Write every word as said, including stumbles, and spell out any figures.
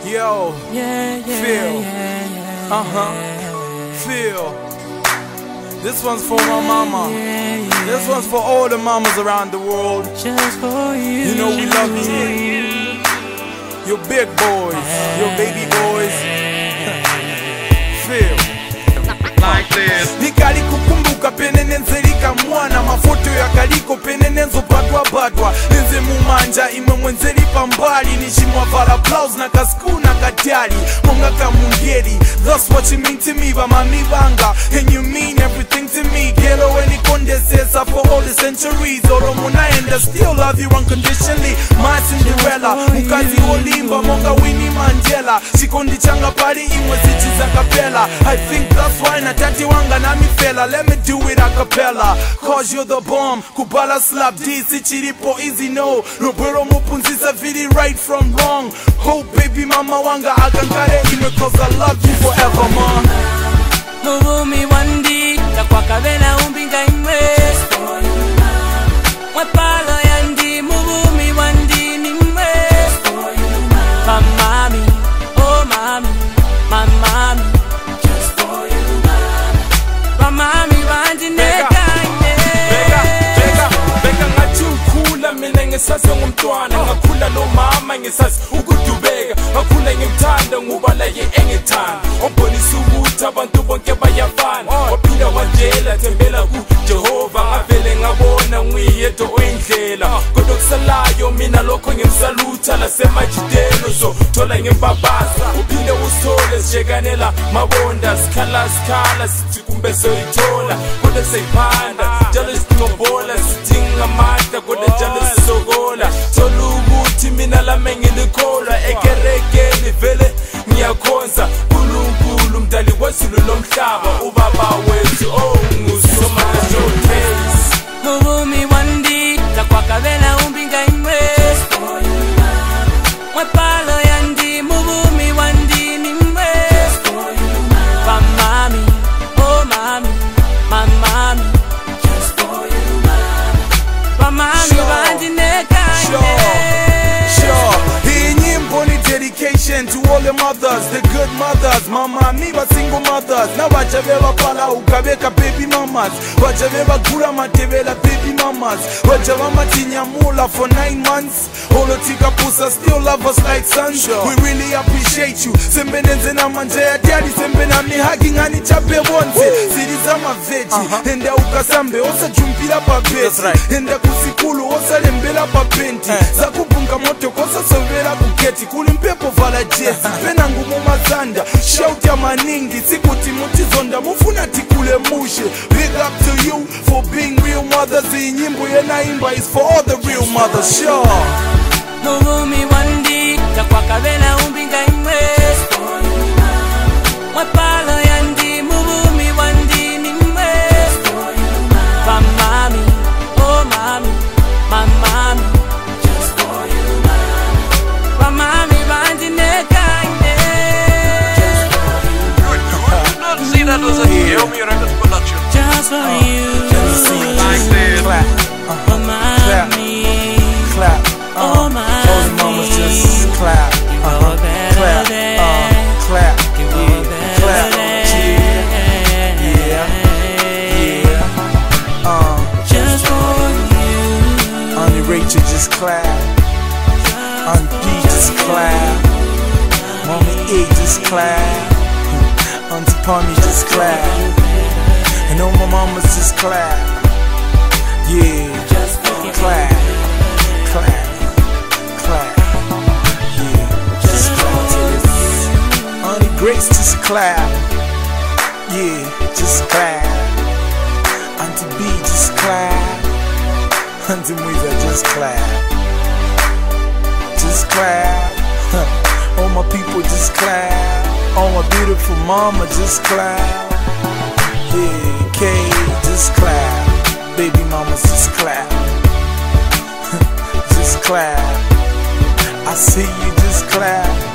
Yo, yeah, yeah, feel, yeah, yeah, uh-huh, feel. This one's for my mama. yeah, yeah. This one's for all the mamas around the world. Just for you. You know we love you. Your big boys, your baby boys. Feel like this. Nikali kukumbuka pene nenzerika mwana mafoto ya kaliko pene nenzo badwa badwa nenze mumanja imwe mwenzeri pambali nishimwa vala blouse na kasku na katyali monga kamungeri. That's what you mean to me bamami banga, and you mean everything to me. Gelo weni kondesesa for all the centuries. Oro munaenda still love you unconditionally. My Cinderella mukazi olimba monga Winnie Mandela. Chikondi changa pali imwe zichiza kapela. I think that's why natati wanga na mi fella. Let me do it a cappella, cause you're the bomb. Kubala slap D, sichiripo easy no. Robero mupunzisa vidi right from wrong. Oh baby mama wanga akankare imwe, cause I love you forever man. Muvumi wandi takwaka vela umbinga imwe. Mwepalo yandi muvumi wandi nimwe. Mamami, oh mami, mamami. Mamami wandi nekanye. Beka, beka, beka ngathi ukhula mina ngisazi ngumntwana. Ngakhula no mama ngisazi ukudubeka. Ngakhula ngimthanda ngoba laye engithanda. Ombonisa ukuthi abantu bonke bayafana. Waphinda wanjela thembela ku Jehova. Ngavele ngabona nguyedwa oyindlela. Kodwa kusalayo mina lokho ngimsalutha lasemajidelo. So thola ngimbabaza uphinde usithole sijekanela mabonda sikhala sikhala sithi kumbe soyithola. Kodwa seyiphanda njalo siqobola sidinga amandla kodwa njalo sisokola. Thola ukuthi mina lami ngilikholwa ekerekeni vele ngiyakhonza uNkulunkulu mdali wezulu lomhlaba ubaba wethu oh ngusomana showcase. Muvumi wandi takwaka vela umbinga imwe. Mwepalo yandi muvumi wandi nimwe. Mamami, oh mami, mamami. Mamami wandi nekanye. Dedication to all the mothers, the good mothers. Mama miba single mothers. Na wajaveva pala ukabeka baby mamas. Wajaveva gura matevela baby mamas. Wajavama tinyamula for nine months. Holotika pusa still love us like sons. We really appreciate you. Sembenenze na manjaya daddy. Sembena mi hugging ani chape wonze. Siriza maveji. Enda ukasambe osa jumpila pa besi. Enda kusikulu osa lembela pa penti. Zakubunga moto kosa sovera kuketi. Kulimpepo vala jezi pena ngumu mazanda. Shout ya maningi sikuti mutizonda mufuna tikule mushe. Big up to you for being real mothers. Iyi nyimbo yenaimba is for all the real mothers. Sure. Muvumi wandi takwaka vela umbinga imwe. Mwepalo yandi muvumi wandi nimwe. Mamami, oh mami, mamami. Mamami wandi nekanye. See, that was a Yummy Records production. Just for you. Like this. Clap, Oh mami, clap, oh uh, mami. all the mamas just clap, You uh-huh, are better clap, than- uh, clap, You are yeah, better clap, than- yeah, yeah, yeah, uh, Just for you. Auntie Rachel just clap, Aunt B just clap, Mommy A just clap, Auntie Pommy just clap, and all my mamas just clap, yeah, clap, clap, clap, yeah, just clap to this. Auntie Grace just clap, yeah, just clap, Auntie B just clap, Auntie Muiza just clap, just clap, all my people just clap, all my beautiful mama just clap, yeah, K just clap, baby mamas just clap, just clap, I see you just clap.